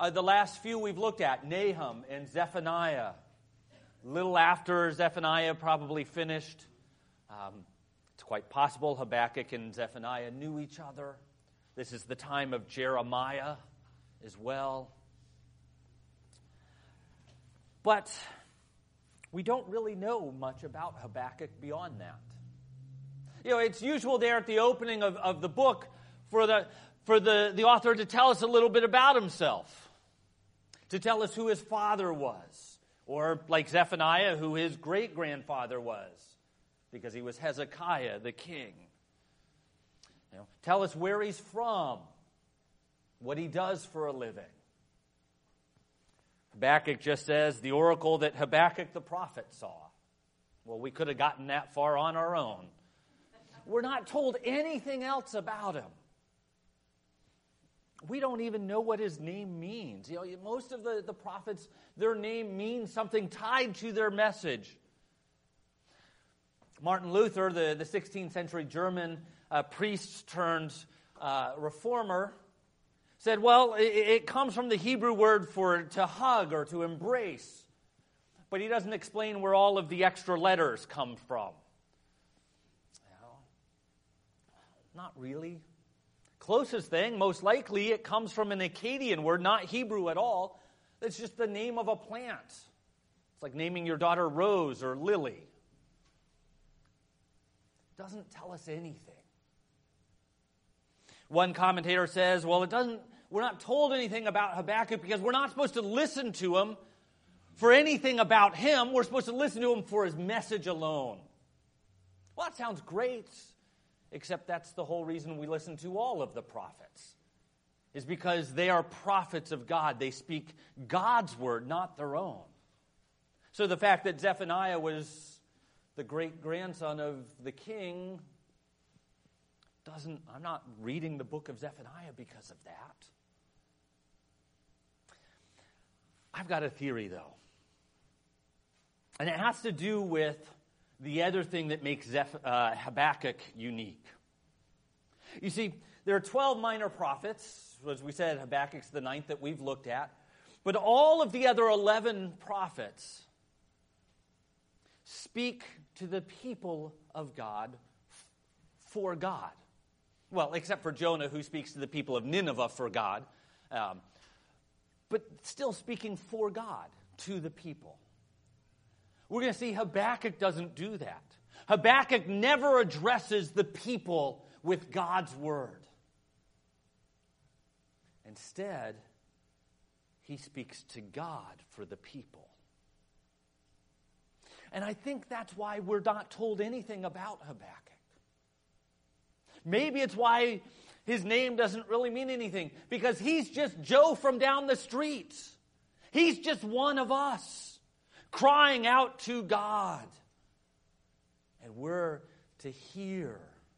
The last few we've looked at, Nahum and Zephaniah. A little after Zephaniah probably finished. It's quite possible Habakkuk and Zephaniah knew each other. This is the time of Jeremiah as well. But we don't really know much about Habakkuk beyond that. It's usual there at the opening of the book for the author to tell us a little bit about himself, to tell us who his father was, or like Zephaniah, who his great-grandfather was, because he was Hezekiah, the king. Tell us where he's from, what he does for a living. Habakkuk just says, the oracle that Habakkuk the prophet saw. Well, we could have gotten that far on our own. We're not told anything else about him. We don't even know what his name means. Most of the prophets, their name means something tied to their message. Martin Luther, the 16th century German priest turned reformer, said, well, it comes from the Hebrew word for to hug or to embrace. But he doesn't explain where all of the extra letters come from. Not really. Closest thing, most likely, it comes from an Akkadian word, not Hebrew at all. It's just the name of a plant. It's like naming your daughter Rose or Lily. It doesn't tell us anything. One commentator says, well, we're not told anything about Habakkuk because we're not supposed to listen to him for anything about him. We're supposed to listen to him for his message alone. Well, that sounds great. Except that's the whole reason we listen to all of the prophets, is because they are prophets of God. They speak God's word, not their own. So the fact that Zephaniah was the great-grandson of the king I'm not reading the book of Zephaniah because of that. I've got a theory, though. And it has to do with the other thing that makes Habakkuk unique. You see, there are 12 minor prophets. As we said, Habakkuk's the 9th that we've looked at. But all of the other 11 prophets speak to the people of God for God. Well, except for Jonah, who speaks to the people of Nineveh for God. But still speaking for God to the people. We're going to see Habakkuk doesn't do that. Habakkuk never addresses the people with God's word. Instead, he speaks to God for the people. And I think that's why we're not told anything about Habakkuk. Maybe it's why his name doesn't really mean anything, because he's just Joe from down the street. He's just one of us, crying out to God. And we're to hear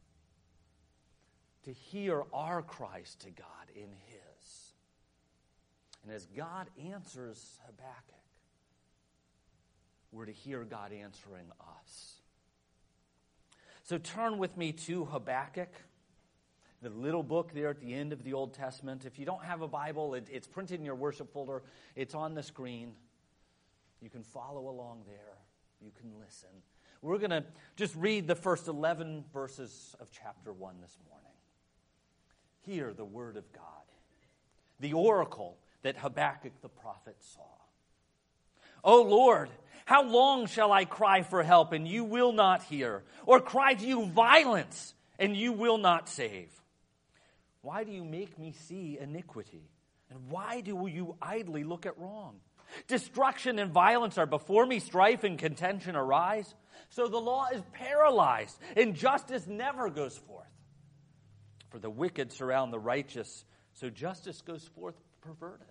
our cries to God in his. And as God answers Habakkuk, we're to hear God answering us. So turn with me to Habakkuk, the little book there at the end of the Old Testament. If you don't have a Bible, it's printed in your worship folder. It's on the screen. You can follow along there. You can listen. We're going to just read the first 11 verses of chapter 1 this morning. Hear the word of God, the oracle that Habakkuk the prophet saw. O Lord, how long shall I cry for help, and you will not hear? Or cry to you violence, and you will not save? Why do you make me see iniquity? And why do you idly look at wrong? Destruction and violence are before me, strife and contention arise. So the law is paralyzed, and justice never goes forth. For the wicked surround the righteous, so justice goes forth perverted.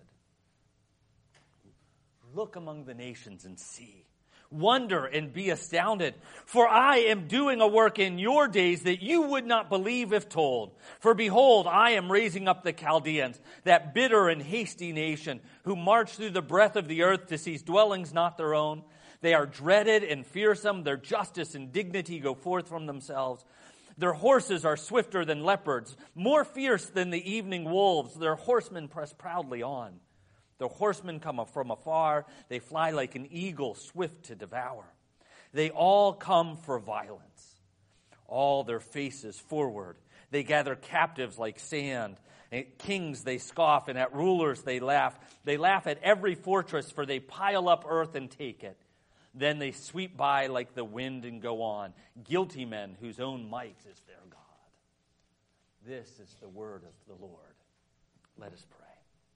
Look among the nations and see. Wonder and be astounded. For I am doing a work in your days that you would not believe if told. For behold, I am raising up the Chaldeans, that bitter and hasty nation, who march through the breadth of the earth to seize dwellings not their own. They are dreaded and fearsome. Their justice and dignity go forth from themselves. Their horses are swifter than leopards, more fierce than the evening wolves. Their horsemen press proudly on. The horsemen come from afar. They fly like an eagle, swift to devour. They all come for violence, all their faces forward. They gather captives like sand. At kings they scoff, and at rulers they laugh. They laugh at every fortress, for they pile up earth and take it. Then they sweep by like the wind and go on, guilty men whose own might is their God. This is the word of the Lord. Let us pray.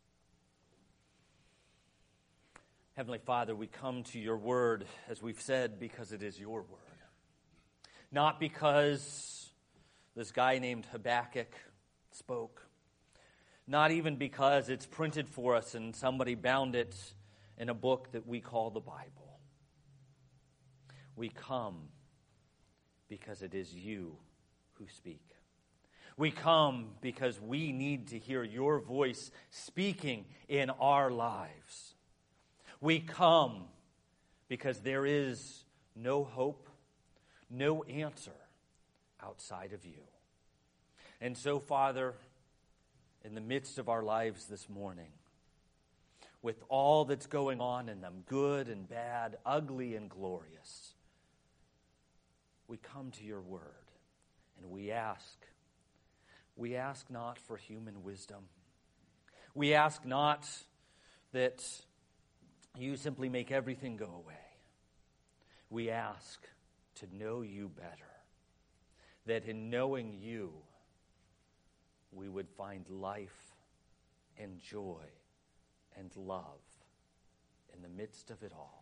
Heavenly Father, we come to your word, as we've said, because it is your word. Not because this guy named Habakkuk spoke. Not even because it's printed for us and somebody bound it in a book that we call the Bible. We come because it is you who speak. We come because we need to hear your voice speaking in our lives. We come because there is no hope, no answer outside of you. And so, Father, in the midst of our lives this morning, with all that's going on in them, good and bad, ugly and glorious, we come to your word and we ask not for human wisdom. We ask not that you simply make everything go away. We ask to know you better, that in knowing you, we would find life and joy and love in the midst of it all.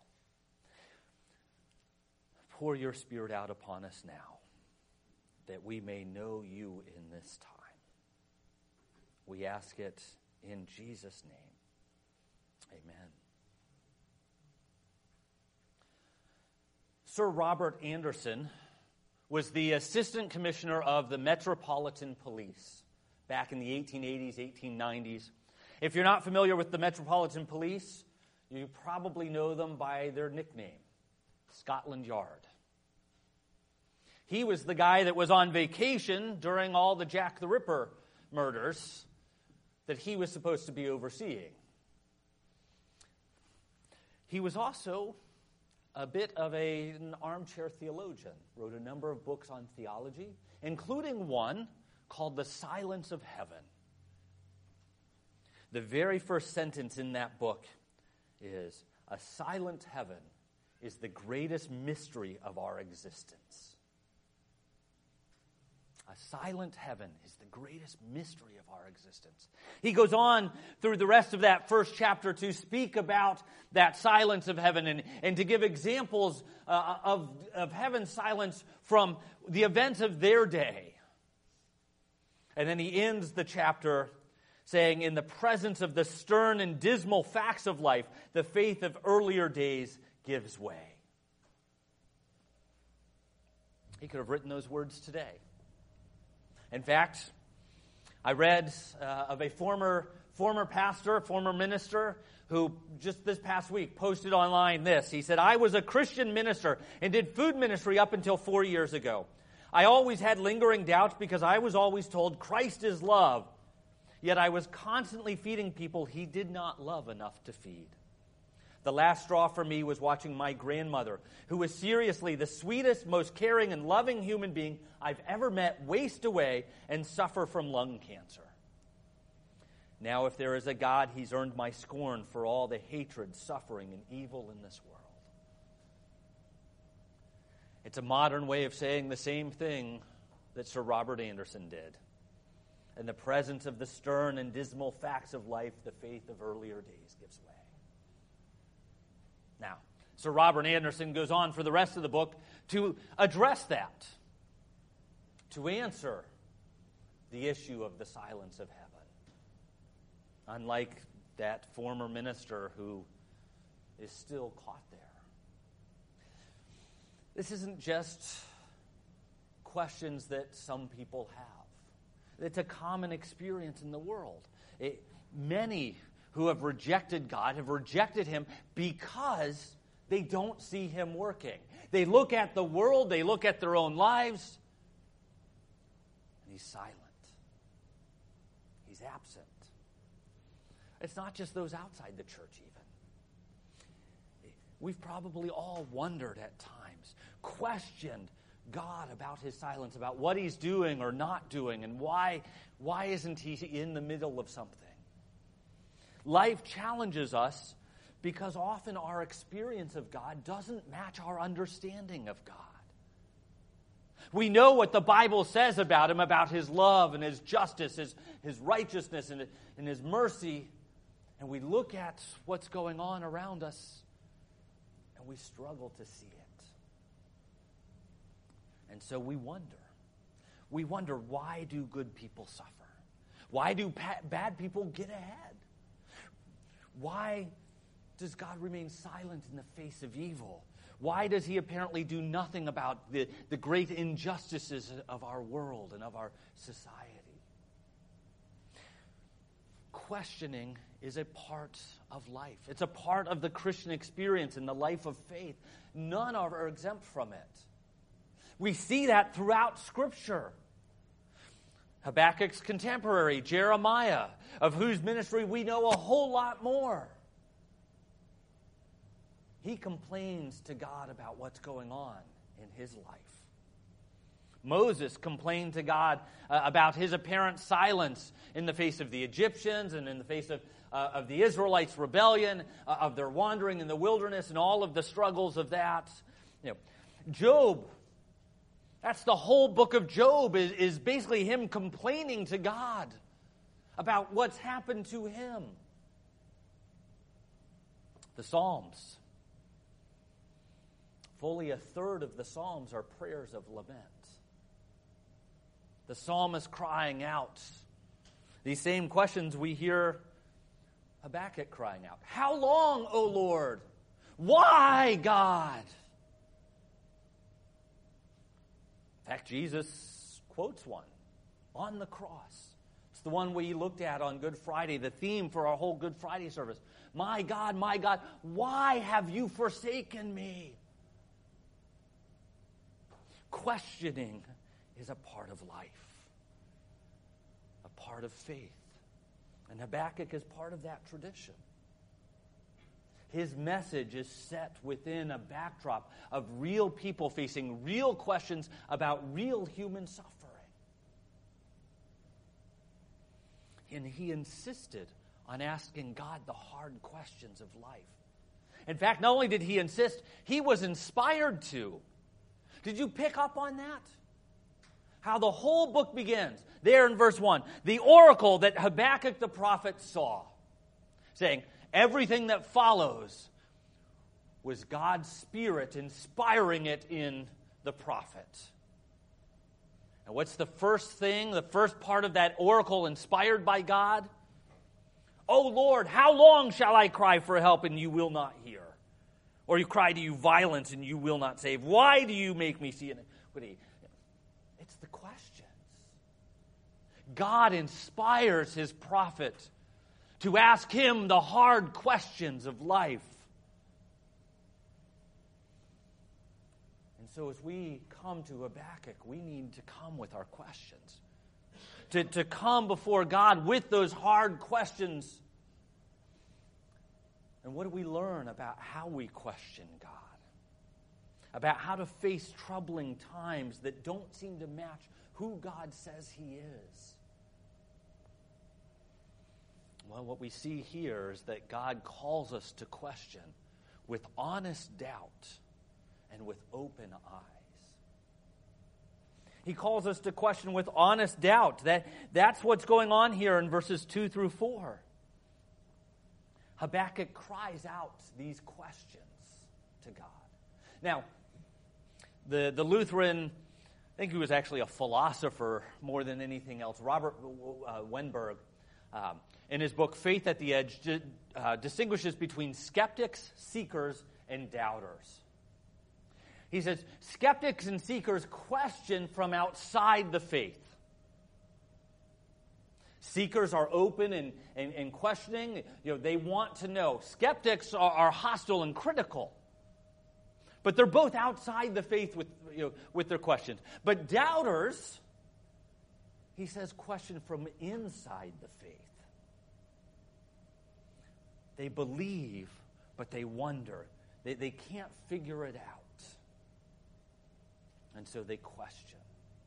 Pour your Spirit out upon us now, that we may know you in this time. We ask it in Jesus' name. Amen. Sir Robert Anderson was the Assistant Commissioner of the Metropolitan Police back in the 1880s, 1890s. If you're not familiar with the Metropolitan Police, you probably know them by their nickname, Scotland Yard. He was the guy that was on vacation during all the Jack the Ripper murders that he was supposed to be overseeing. He was also a bit of an armchair theologian, wrote a number of books on theology, including one called The Silence of Heaven. The very first sentence in that book is, "A silent heaven is the greatest mystery of our existence." A silent heaven is the greatest mystery of our existence. He goes on through the rest of that first chapter to speak about that silence of heaven and to give examples of heaven's silence from the events of their day. And then he ends the chapter saying, "In the presence of the stern and dismal facts of life, the faith of earlier days gives way." He could have written those words today. In fact, I read of a former pastor, former minister, who just this past week posted online this. He said, "I was a Christian minister and did food ministry up until 4 years ago. I always had lingering doubts because I was always told Christ is love. Yet I was constantly feeding people he did not love enough to feed. The last straw for me was watching my grandmother, who was seriously the sweetest, most caring, and loving human being I've ever met, waste away and suffer from lung cancer. Now, if there is a God, he's earned my scorn for all the hatred, suffering, and evil in this world." It's a modern way of saying the same thing that Sir Robert Anderson did. In the presence of the stern and dismal facts of life, the faith of earlier days gives way. Now, Sir Robert Anderson goes on for the rest of the book to address that, to answer the issue of the silence of heaven. Unlike that former minister who is still caught there. This isn't just questions that some people have. It's a common experience in the world. Many who have rejected God have rejected him because they don't see him working. They look at the world, they look at their own lives, and he's silent. He's absent. It's not just those outside the church even. We've probably all wondered at times, questioned God about his silence, about what he's doing or not doing, and why isn't he in the middle of something? Life challenges us because often our experience of God doesn't match our understanding of God. We know what the Bible says about him, about his love and his justice, his righteousness and his mercy, and we look at what's going on around us and we struggle to see it. And so we wonder. We wonder, why do good people suffer? Why do bad people get ahead? Why does God remain silent in the face of evil? Why does he apparently do nothing about the great injustices of our world and of our society? Questioning is a part of life. It's a part of the Christian experience and the life of faith. None are exempt from it. We see that throughout Scripture. Habakkuk's contemporary, Jeremiah, of whose ministry we know a whole lot more. He complains to God about what's going on in his life. Moses complained to God about his apparent silence in the face of the Egyptians and in the face of the Israelites' rebellion, of their wandering in the wilderness and all of the struggles of that. Job, that's the whole book of Job, is basically him complaining to God about what's happened to him. The Psalms. Fully a third of the Psalms are prayers of lament. The psalmist crying out. These same questions we hear Habakkuk crying out. How long, O Lord? Why, God? In fact, Jesus quotes one on the cross. It's the one we looked at on Good Friday, the theme for our whole Good Friday service. My God, why have you forsaken me? Questioning is a part of life, a part of faith. And Habakkuk is part of that tradition. His message is set within a backdrop of real people facing real questions about real human suffering. And he insisted on asking God the hard questions of life. In fact, not only did he insist, he was inspired to. Did you pick up on that? How the whole book begins. There in verse 1. The oracle that Habakkuk the prophet saw. Saying, everything that follows was God's Spirit inspiring it in the prophet. And what's the first thing, the first part of that oracle inspired by God? O Lord, how long shall I cry for help and you will not hear? Or you cry to you violence and you will not save. Why do you make me see iniquity? It's the questions. God inspires his prophet to ask him the hard questions of life. And so as we come to Habakkuk, we need to come with our questions. To come before God with those hard questions. And what do we learn about how we question God? About how to face troubling times that don't seem to match who God says he is? Well, what we see here is that God calls us to question with honest doubt and with open eyes. He calls us to question with honest doubt. That's what's going on here in verses 2 through 4. Habakkuk cries out these questions to God. Now, the Lutheran, I think he was actually a philosopher more than anything else, Robert Weinberg, in his book Faith at the Edge, distinguishes between skeptics, seekers, and doubters. He says, skeptics and seekers question from outside the faith. Seekers are open and questioning. They want to know. Skeptics are hostile and critical. But they're both outside the faith with their questions. But doubters, he says, question from inside the faith. They believe, but they wonder. They can't figure it out. And so they question.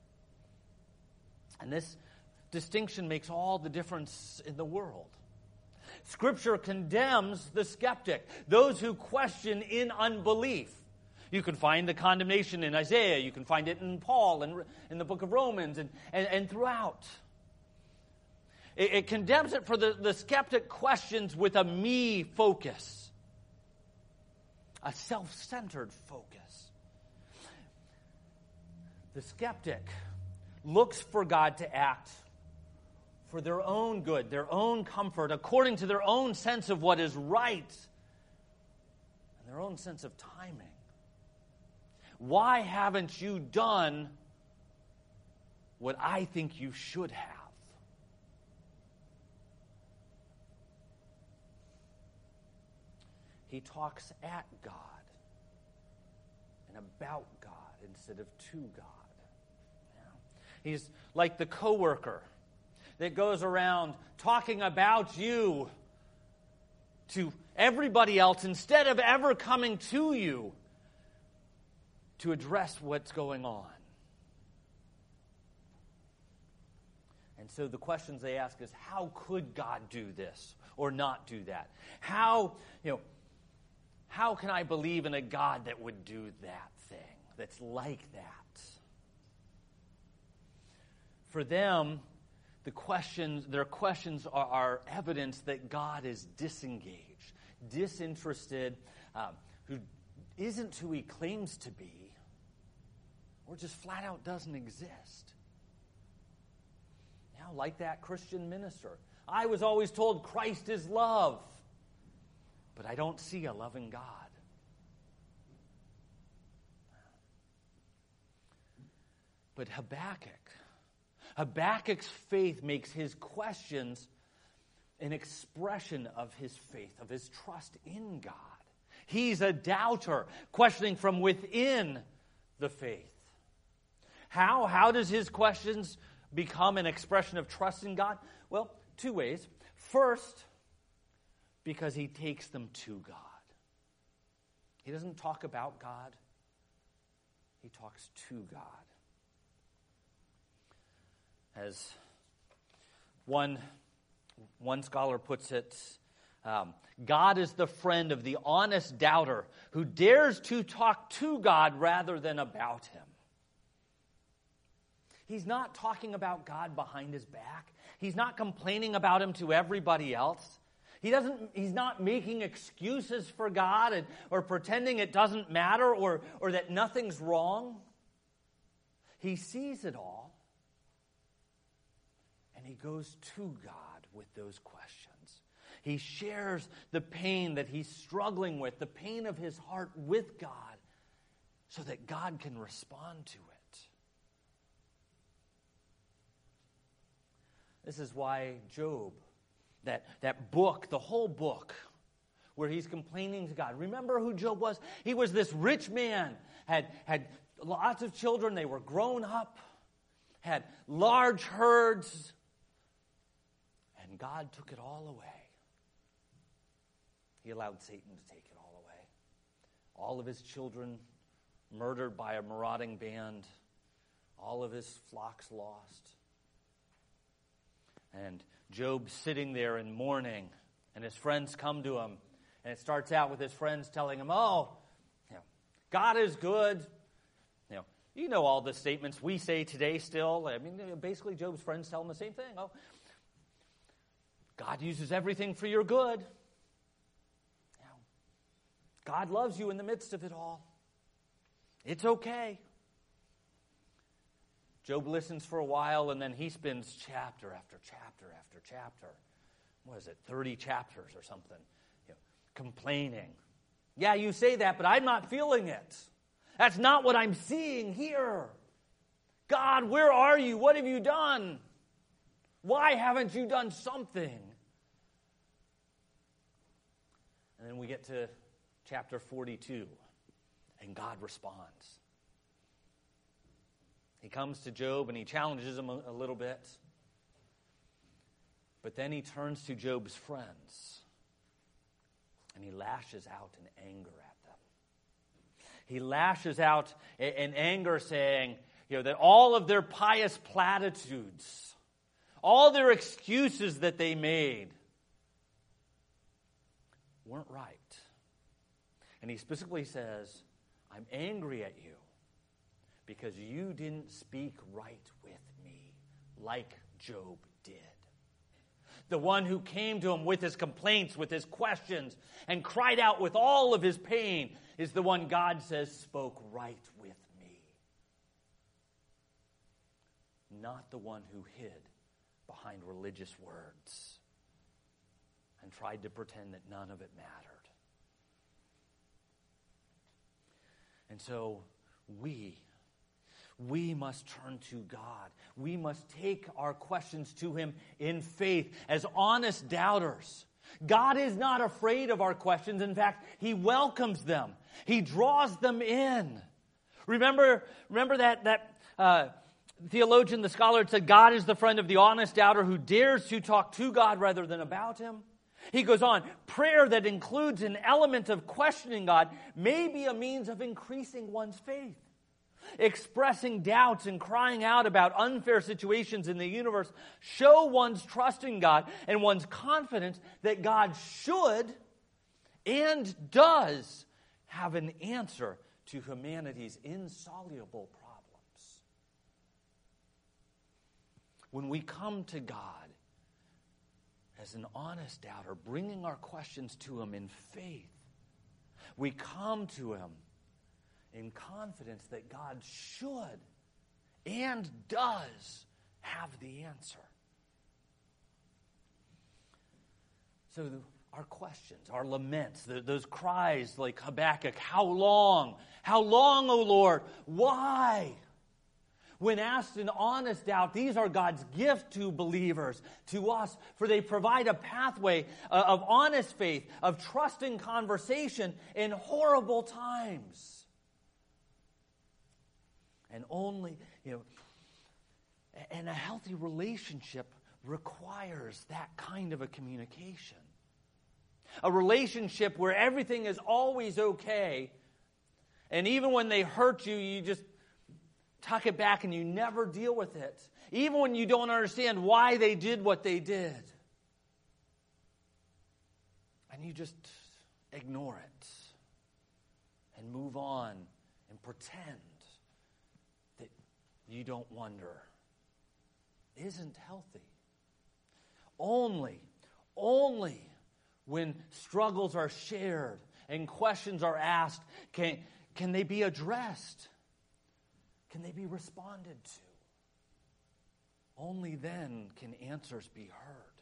And this distinction makes all the difference in the world. Scripture condemns the skeptic, those who question in unbelief. You can find the condemnation in Isaiah. You can find it in Paul and in the book of Romans and throughout. It condemns it for the skeptic questions with a me focus, a self-centered focus. The skeptic looks for God to act for their own good, their own comfort, according to their own sense of what is right and their own sense of timing. Why haven't you done what I think you should have? He talks at God and about God instead of to God. Yeah. He's like the coworker that goes around talking about you to everybody else instead of ever coming to you to address what's going on. And so the questions they ask is, how could God do this or not do that? How can I believe in a God that would do that thing, that's like that? For them, their questions are evidence that God is disengaged, disinterested, who isn't who he claims to be, or just flat out doesn't exist. Now, like that Christian minister, I was always told Christ is love, but I don't see a loving God. But Habakkuk's faith makes his questions an expression of his faith, of his trust in God. He's a doubter, questioning from within the faith. How does his questions become an expression of trust in God? Well, two ways. First, because he takes them to God. He doesn't talk about God. He talks to God. As one scholar puts it, God is the friend of the honest doubter who dares to talk to God rather than about him. He's not talking about God behind his back. He's not complaining about him to everybody else. He's not making excuses for God or pretending it doesn't matter or that nothing's wrong. He sees it all. And he goes to God with those questions. He shares the pain that he's struggling with, the pain of his heart with God, so that God can respond to it. This is why Job, that book, the whole book, where he's complaining to God. Remember who Job was? He was this rich man, had lots of children, they were grown up, had large herds, and God took it all away. He allowed Satan to take it all away. All of his children murdered by a marauding band, all of his flocks lost. And Job's sitting there in mourning, and his friends come to him, and it starts out with his friends telling him, God is good. You know all the statements we say today still. I mean, basically Job's friends tell him the same thing. God uses everything for your good. God loves you in the midst of it all. It's okay. Job listens for a while, and then he spends chapter after chapter after chapter. What is it, 30 chapters or something, complaining. Yeah, you say that, but I'm not feeling it. That's not what I'm seeing here. God, where are you? What have you done? Why haven't you done something? And then we get to chapter 42, and God responds. He comes to Job and he challenges him a little bit. But then he turns to Job's friends lashes out in anger at them. He lashes out in anger, saying, that all of their pious platitudes, all their excuses that they made weren't right. And he specifically says, I'm angry at you because you didn't speak right with me like Job did. The one who came to him with his complaints, with his questions, and cried out with all of his pain is the one God says spoke right with me. Not the one who hid behind religious words and tried to pretend that none of it mattered. And so we must turn to God. We must take our questions to Him in faith as honest doubters. God is not afraid of our questions. In fact, He welcomes them. He draws them in. Remember that theologian, the scholar, said God is the friend of the honest doubter who dares to talk to God rather than about Him. He goes on, prayer that includes an element of questioning God may be a means of increasing one's faith. Expressing doubts and crying out about unfair situations in the universe show one's trust in God and one's confidence that God should and does have an answer to humanity's insoluble problems. When we come to God as an honest doubter, bringing our questions to Him in faith, we come to Him in confidence that God should and does have the answer. So our questions, our laments, those cries like Habakkuk, how long? How long, O Lord? Why? When asked in honest doubt, these are God's gift to believers, to us, for they provide a pathway of honest faith, of trusting conversation in horrible times. And and a healthy relationship requires that kind of a communication. A relationship where everything is always okay, and even when they hurt you, you just tuck it back and you never deal with it. Even when you don't understand why they did what they did. And you just ignore it and move on and pretend that you don't wonder. Isn't healthy. Only when struggles are shared and questions are asked can they be addressed. Can they be responded to? Only then can answers be heard.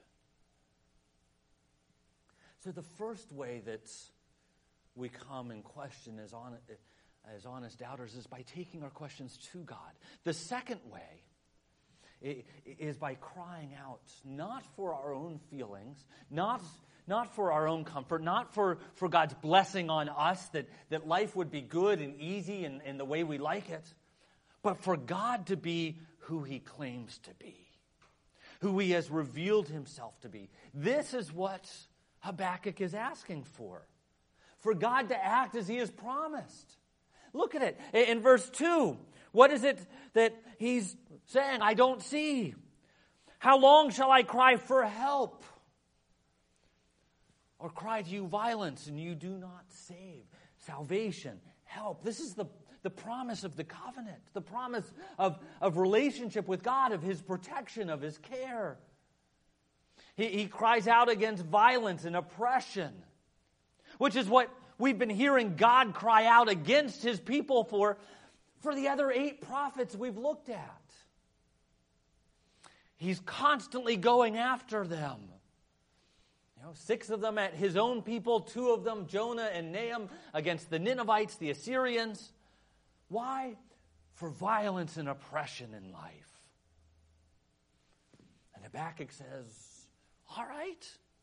So the first way that we come and question as honest doubters is by taking our questions to God. The second way is by crying out, not for our own feelings, not for our own comfort, not for God's blessing on us, that life would be good and easy and the way we like it, but for God to be who He claims to be, who He has revealed Himself to be. This is what Habakkuk is asking for God to act as He has promised. Look at it. In verse 2, what is it that he's saying? I don't see. How long shall I cry for help? Or cry to you violence and you do not save? Salvation, help. This is the promise of the covenant, the promise of relationship with God, of His protection, of His care. He cries out against violence and oppression, which is what we've been hearing God cry out against His people for the other 8 prophets we've looked at. He's constantly going after them. 6 of them at His own people, 2 of them, Jonah and Nahum, against the Ninevites, the Assyrians. Why? For violence and oppression in life. And Habakkuk says, all right,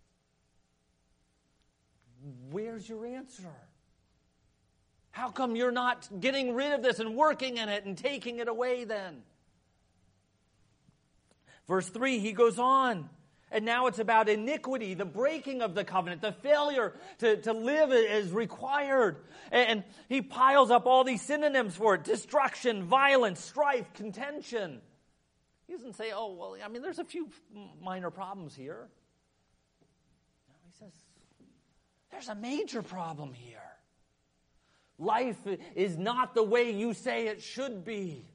where's your answer? How come you're not getting rid of this and working in it and taking it away then? Verse 3, he goes on And now it's about iniquity, the breaking of the covenant, the failure to live as required. And he piles up all these synonyms for it: destruction, violence, strife, contention. He doesn't say, oh, well, I mean, there's a few minor problems here. No, he says, there's a major problem here. Life is not the way you say it should be.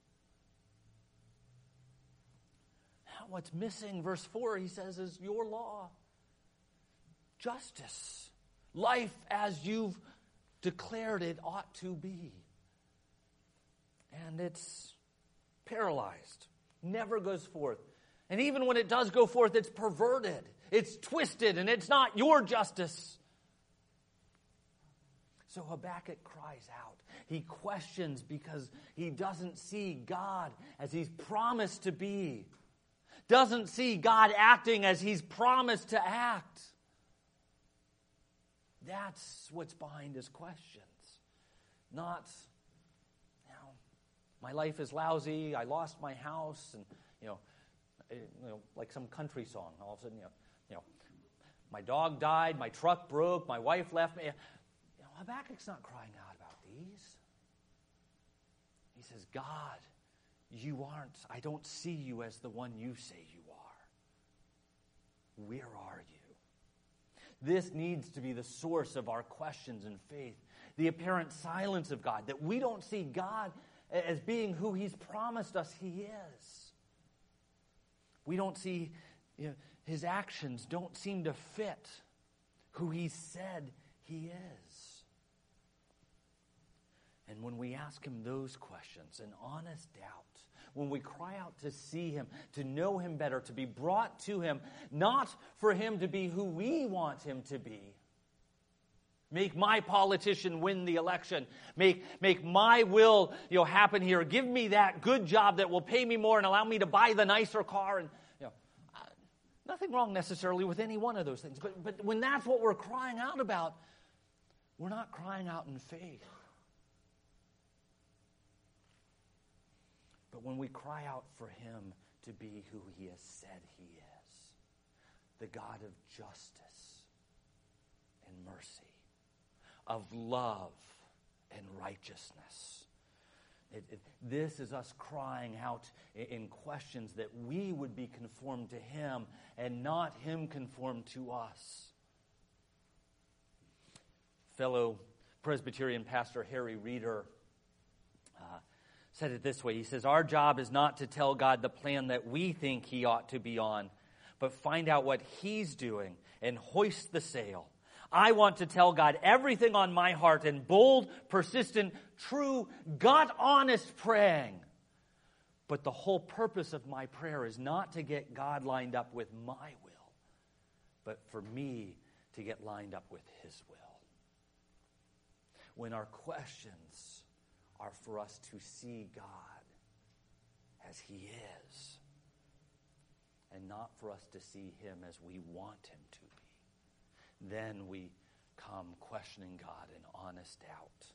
What's missing, verse 4, he says, is your law. Justice. Life as you've declared it ought to be. And it's paralyzed. Never goes forth. And even when it does go forth, it's perverted. It's twisted, and it's not your justice. So Habakkuk cries out. He questions because he doesn't see God as he's promised to be. Doesn't see God acting as he's promised to act. That's what's behind his questions. Not, my life is lousy, I lost my house, and, like some country song. All of a sudden, my dog died, my truck broke, my wife left me. Habakkuk's not crying out about these. He says, God, I don't see you as the one you say you are. Where are you? This needs to be the source of our questions and faith. The apparent silence of God, that we don't see God as being who he's promised us he is. We don't see, his actions don't seem to fit who he said he is. And when we ask him those questions, an honest doubt, when we cry out to see him, to know him better, to be brought to him, not for him to be who we want him to be. Make my politician win the election. Make my will happen here. Give me that good job that will pay me more and allow me to buy the nicer car. And nothing wrong necessarily with any one of those things. But when that's what we're crying out about, we're not crying out in faith. But when we cry out for him to be who he has said he is, the God of justice and mercy, of love and righteousness. This is us crying out in questions that we would be conformed to him and not him conformed to us. Fellow Presbyterian pastor Harry Reeder said it this way. He says, our job is not to tell God the plan that we think he ought to be on, but find out what he's doing and hoist the sail. I want to tell God everything on my heart in bold, persistent, true, God-honest praying. But the whole purpose of my prayer is not to get God lined up with my will, but for me to get lined up with his will. When our questions are for us to see God as he is, and not for us to see him as we want him to be, then we come questioning God in honest doubt.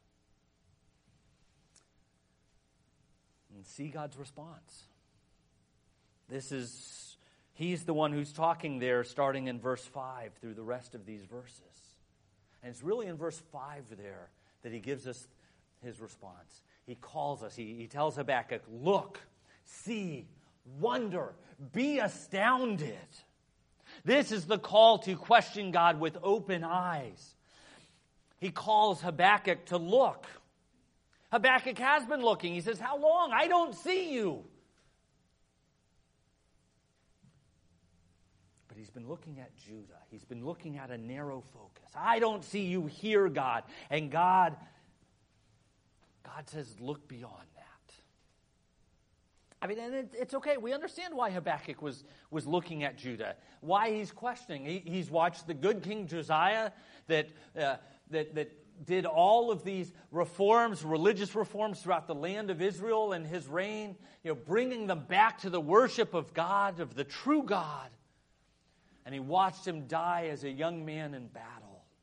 And see God's response. He's the one who's talking there, starting in verse 5 through the rest of these verses. And it's really in verse 5 there that he gives us his response. He calls us, he tells Habakkuk, look, see, wonder, be astounded. This is the call to question God with open eyes. He calls Habakkuk to look. Habakkuk has been looking. He says, how long? I don't see you. But he's been looking at Judah. He's been looking at a narrow focus. I don't see you here, God. And God says, look beyond that. I mean, and it's okay. We understand why Habakkuk was looking at Judah, why he's questioning. He's watched the good King Josiah that did all of these reforms, religious reforms throughout the land of Israel in his reign, bringing them back to the worship of God, of the true God. And he watched him die as a young man in battle.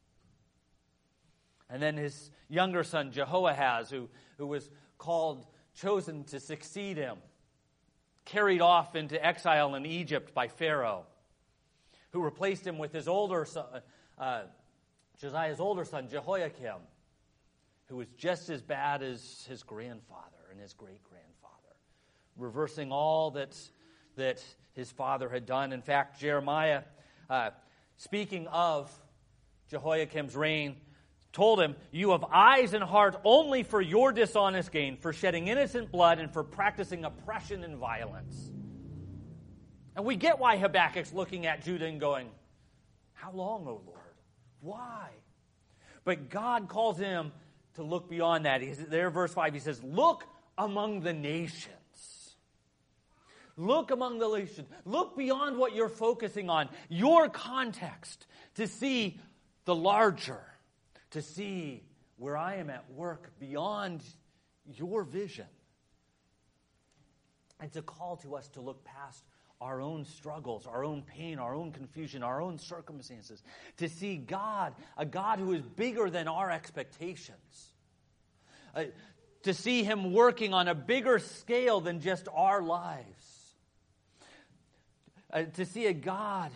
And then his younger son, Jehoahaz, who was chosen to succeed him, carried off into exile in Egypt by Pharaoh. who replaced him with his older son, Josiah's older son, Jehoiakim, who was just as bad as his grandfather and his great-grandfather, reversing all that his father had done. In fact, Jeremiah, speaking of Jehoiakim's reign, told him, "You have eyes and heart only for your dishonest gain, for shedding innocent blood and for practicing oppression and violence." And we get why Habakkuk's looking at Judah and going, "How long, O Lord? Why?" But God calls him to look beyond that. There, verse 5, he says, "Look among the nations." Look among the nations. Look beyond what you're focusing on, your context, to see the larger, to see where I am at work beyond your vision. It's a call to us to look past our own struggles, our own pain, our own confusion, our own circumstances, to see God, a God who is bigger than our expectations, to see Him working on a bigger scale than just our lives, to see a God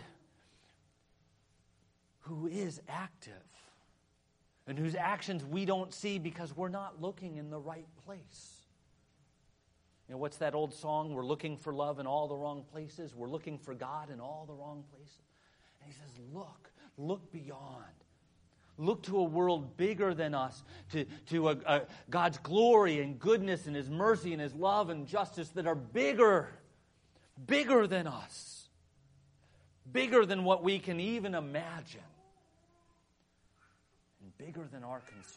who is active and whose actions we don't see because we're not looking in the right place. You know, what's that old song? We're looking for love in all the wrong places. We're looking for God in all the wrong places. And he says, look beyond. Look to a world bigger than us, to God's glory and goodness and His mercy and His love and justice that are bigger than us, bigger than what we can even imagine, and bigger than our concerns.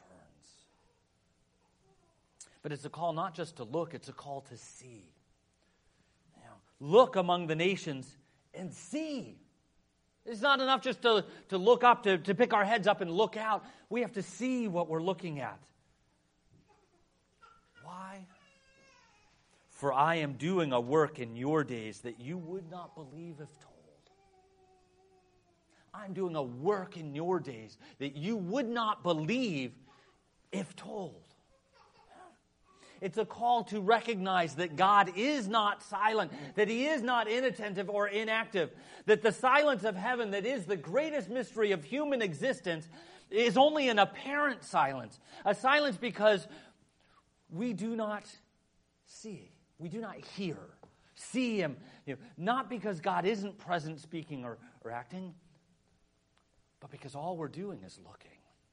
But it's a call not just to look, it's a call to see. You know, look among the nations and see. It's not enough just to look up, to pick our heads up and look out. We have to see what we're looking at. Why? For I am doing a work in your days that you would not believe if told. I'm doing a work in your days that you would not believe if told. It's a call to recognize that God is not silent, that He is not inattentive or inactive, that the silence of heaven that is the greatest mystery of human existence is only an apparent silence, a silence because we do not see, we do not hear, see Him, not because God isn't present, speaking, or acting, but because all we're doing is looking.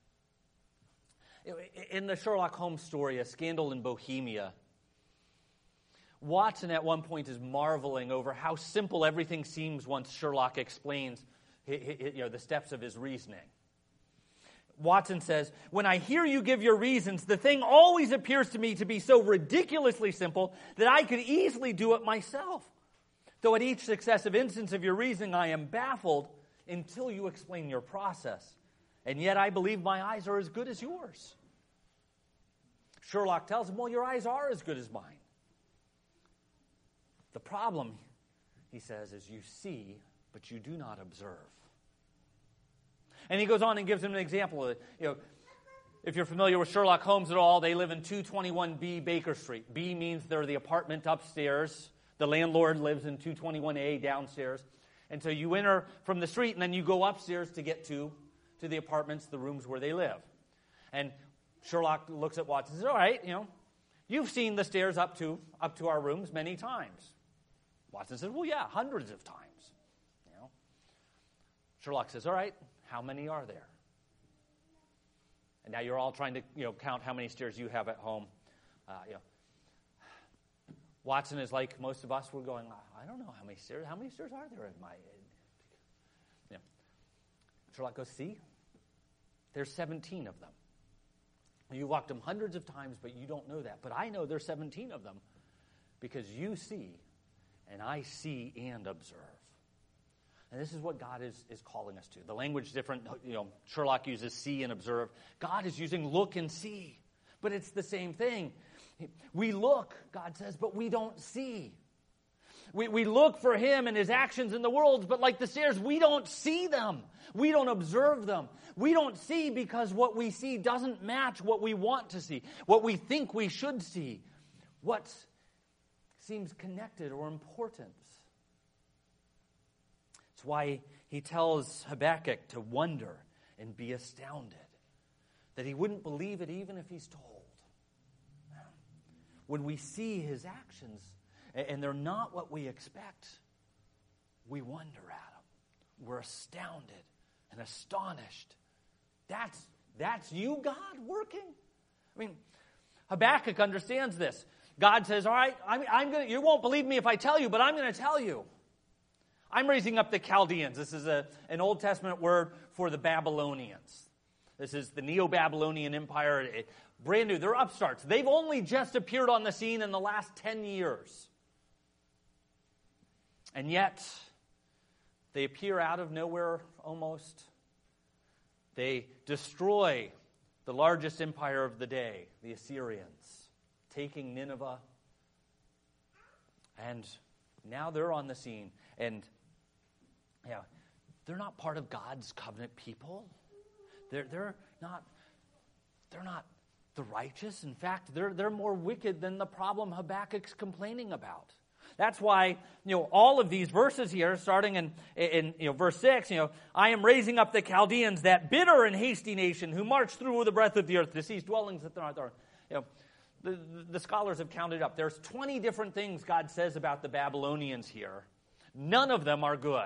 In the Sherlock Holmes story, A Scandal in Bohemia, Watson at one point is marveling over how simple everything seems once Sherlock explains the steps of his reasoning. Watson says, "When I hear you give your reasons, the thing always appears to me to be so ridiculously simple that I could easily do it myself. Though at each successive instance of your reasoning I am baffled until you explain your process. And yet I believe my eyes are as good as yours." Sherlock tells him, "Well, your eyes are as good as mine. The problem," he says, "is you see, but you do not observe." And he goes on and gives him an example. If you're familiar with Sherlock Holmes at all, they live in 221B Baker Street. B means they're the apartment upstairs. The landlord lives in 221A downstairs. And so you enter from the street, and then you go upstairs to get to the apartments, the rooms where they live. And Sherlock looks at Watson and says, "All right, you've seen the stairs up to our rooms many times." Watson says, "Well, yeah, hundreds of times." Sherlock says, "All right, how many are there?" And now you're all trying to count how many stairs you have at home. Watson is like most of us. We're going, "I don't know how many stairs. How many stairs are there in my?" Sherlock goes, "See, there's 17 of them. You walked them hundreds of times, but you don't know that. But I know there's 17 of them because you see, and I see and observe." And this is what God is calling us to. The language is different. Sherlock uses see and observe. God is using look and see. But it's the same thing. We look, God says, but we don't see. We look for Him and His actions in the world, but like the stairs, we don't see them. We don't observe them. We don't see because what we see doesn't match what we want to see, what we think we should see, what seems connected or important. It's why he tells Habakkuk to wonder and be astounded, that he wouldn't believe it even if he's told. When we see his actions and they're not what we expect, we wonder at them. We're astounded and astonished. That's you, God, working? I mean, Habakkuk understands this. God says, all right, you won't believe me if I tell you, but I'm going to tell you. I'm raising up the Chaldeans. This is an Old Testament word for the Babylonians. This is the Neo-Babylonian Empire. Brand new. They're upstarts. They've only just appeared on the scene in the last 10 years. And yet, they appear out of nowhere almost. They destroy the largest empire of the day, the Assyrians, taking Nineveh. And now they're on the scene. And they're not part of God's covenant people. They're not the righteous. In fact, they're more wicked than the problem Habakkuk's complaining about. That's why, all of these verses here, starting in verse 6, I am raising up the Chaldeans, that bitter and hasty nation who march through the breadth of the earth to seize dwellings that they're not there. The scholars have counted up. There's 20 different things God says about the Babylonians here. None of them are good.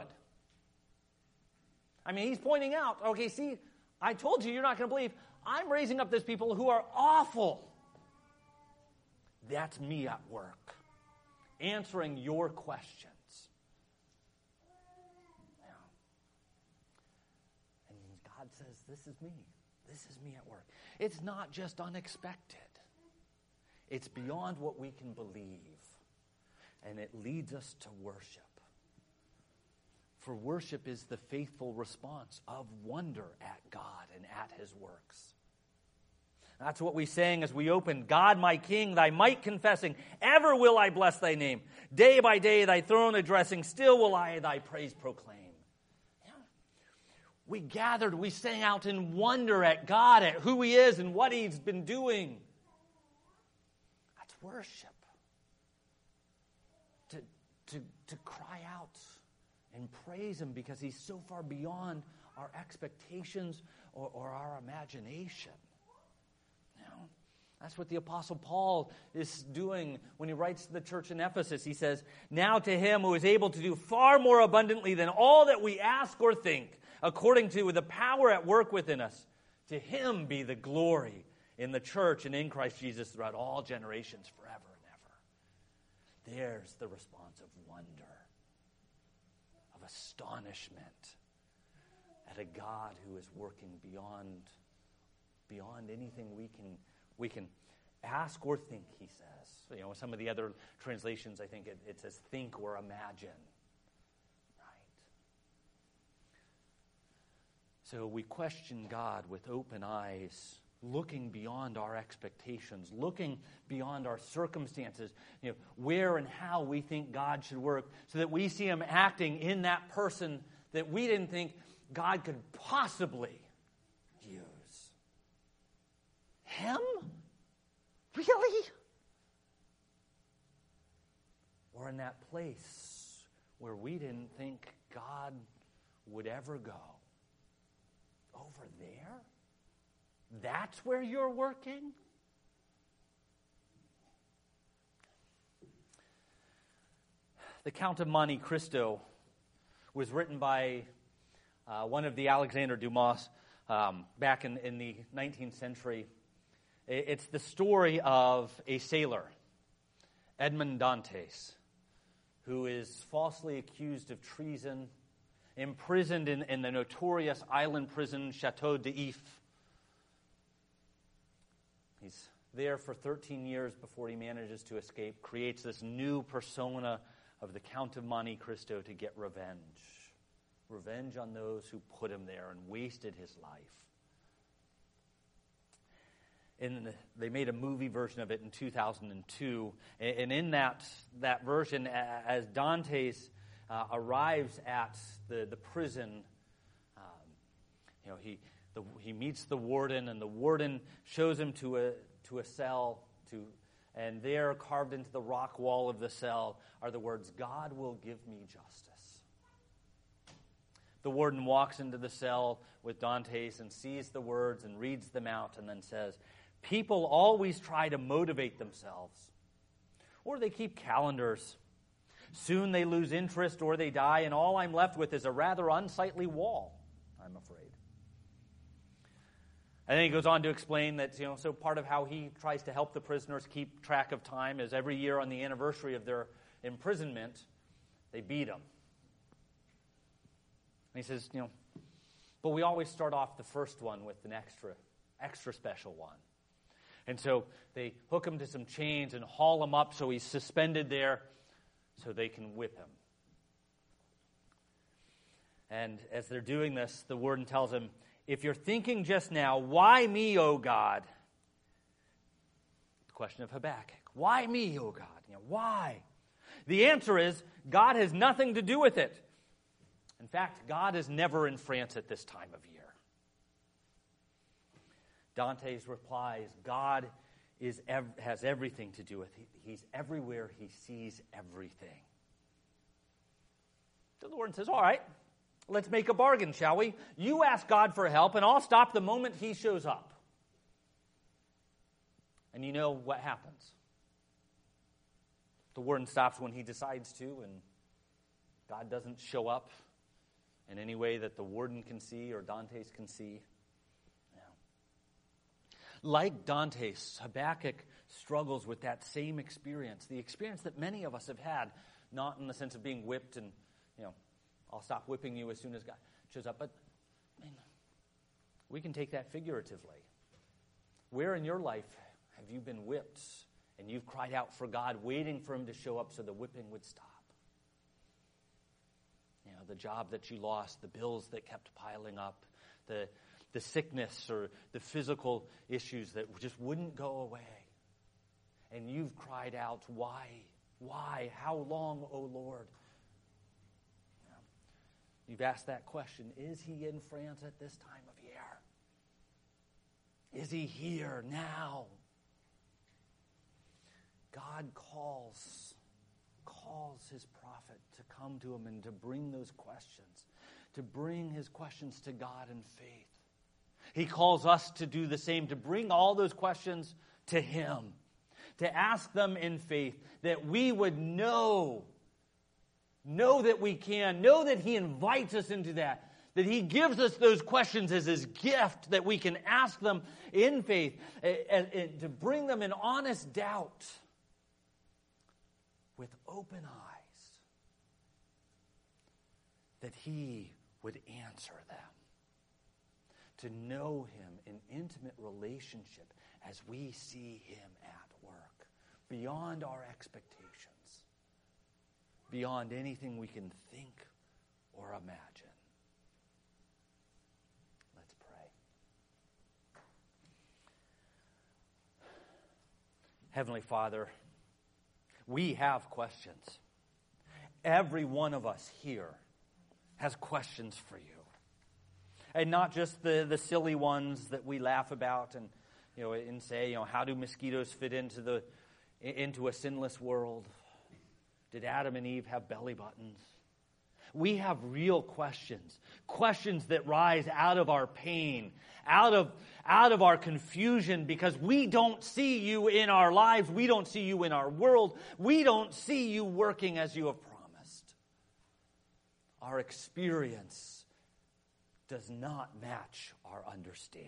I mean, he's pointing out, okay, see, I told you you're not going to believe. I'm raising up these people who are awful. That's me at work, answering your questions. And God says, this is me. This is me at work. It's not just unexpected. It's beyond what we can believe. And it leads us to worship. For worship is the faithful response of wonder at God and at his works. That's what we sang as we opened. God, my King, thy might confessing, ever will I bless thy name. Day by day thy throne addressing, still will I thy praise proclaim. Yeah. We gathered, we sang out in wonder at God, at who he is and what he's been doing. That's worship. To cry out and praise him because he's so far beyond our expectations or our imagination. That's what the Apostle Paul is doing when he writes to the church in Ephesus. He says, now to him who is able to do far more abundantly than all that we ask or think, according to the power at work within us, to him be the glory in the church and in Christ Jesus throughout all generations, forever and ever. There's the response of wonder, of astonishment at a God who is working beyond anything we can ask or think, he says. Some of the other translations, I think it says think or imagine. Right? So we question God with open eyes, looking beyond our expectations, looking beyond our circumstances, where and how we think God should work, so that we see him acting in that person that we didn't think God could possibly use. Him? Really? Or in that place where we didn't think God would ever go. Over there? That's where you're working? The Count of Monte Cristo was written by one of the Alexander Dumas back in the 19th century. It's the story of a sailor, Edmond Dantes, who is falsely accused of treason, imprisoned in the notorious island prison Chateau d'If. He's there for 13 years before he manages to escape, creates this new persona of the Count of Monte Cristo to get revenge. Revenge on those who put him there and wasted his life. And they made a movie version of it in 2002. And in that version, as Dantes arrives at the prison, he meets the warden, and the warden shows him to a cell, and there, carved into the rock wall of the cell, are the words, "God will give me justice." The warden walks into the cell with Dantes and sees the words and reads them out and then says, people always try to motivate themselves, or they keep calendars. Soon they lose interest or they die, and all I'm left with is a rather unsightly wall, I'm afraid. And then he goes on to explain that, so part of how he tries to help the prisoners keep track of time is every year on the anniversary of their imprisonment, they beat them. And he says, but we always start off the first one with an extra special one. And so they hook him to some chains and haul him up so he's suspended there so they can whip him. And as they're doing this, the warden tells him, if you're thinking just now, why me, O God? The question of Habakkuk. Why me, O God? Why? The answer is, God has nothing to do with it. In fact, God is never in France at this time of year. Dantes replies, God has everything to do with it. He's everywhere. He sees everything. So the warden says, all right, let's make a bargain, shall we? You ask God for help, and I'll stop the moment he shows up. And you know what happens. The warden stops when he decides to, and God doesn't show up in any way that the warden can see or Dantes can see. Like Dantes, Habakkuk struggles with that same experience, the experience that many of us have had, not in the sense of being whipped and, I'll stop whipping you as soon as God shows up, but we can take that figuratively. Where in your life have you been whipped and you've cried out for God, waiting for him to show up so the whipping would stop? The job that you lost, the bills that kept piling up, the sickness or the physical issues that just wouldn't go away. And you've cried out, why? Why? How long, O Lord? You've asked that question, is he in France at this time of year? Is he here now? God calls his prophet to come to him and to bring those questions, to bring his questions to God in faith. He calls us to do the same, to bring all those questions to him, to ask them in faith, that we would know that we can, know that he invites us into that he gives us those questions as his gift, that we can ask them in faith, and to bring them in honest doubt, with open eyes, that he would answer them. To know him in intimate relationship as we see him at work, beyond our expectations, beyond anything we can think or imagine. Let's pray. Heavenly Father, we have questions. Every one of us here has questions for you. And not just the silly ones that we laugh about and say, how do mosquitoes fit into a sinless world? Did Adam and Eve have belly buttons? We have real questions that rise out of our pain, out of our confusion, because we don't see you in our lives, we don't see you in our world, we don't see you working as you have promised. Our experience does not match our understanding.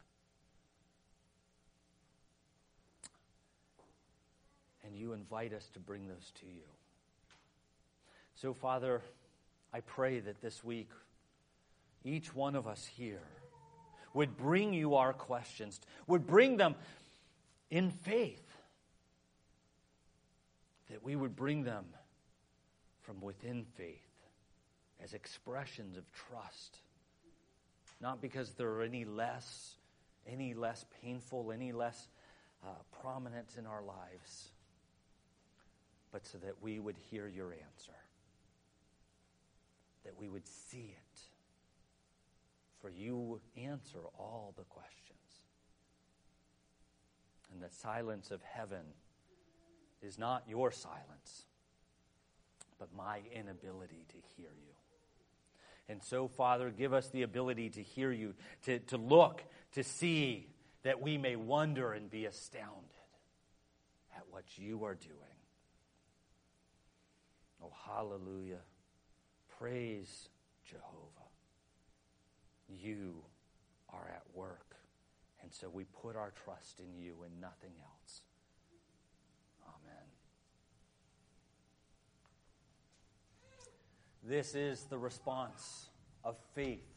And you invite us to bring those to you. So, Father, I pray that this week, each one of us here would bring you our questions, would bring them in faith, that we would bring them from within faith as expressions of trust, not because they're any less painful, any less prominent in our lives, but so that we would hear your answer, that we would see it. For you answer all the questions. And the silence of heaven is not your silence, but my inability to hear you. And so, Father, give us the ability to hear you, to look, to see, that we may wonder and be astounded at what you are doing. Oh, hallelujah. Praise Jehovah. You are at work. And so we put our trust in you and nothing else. Amen. This is the response of faith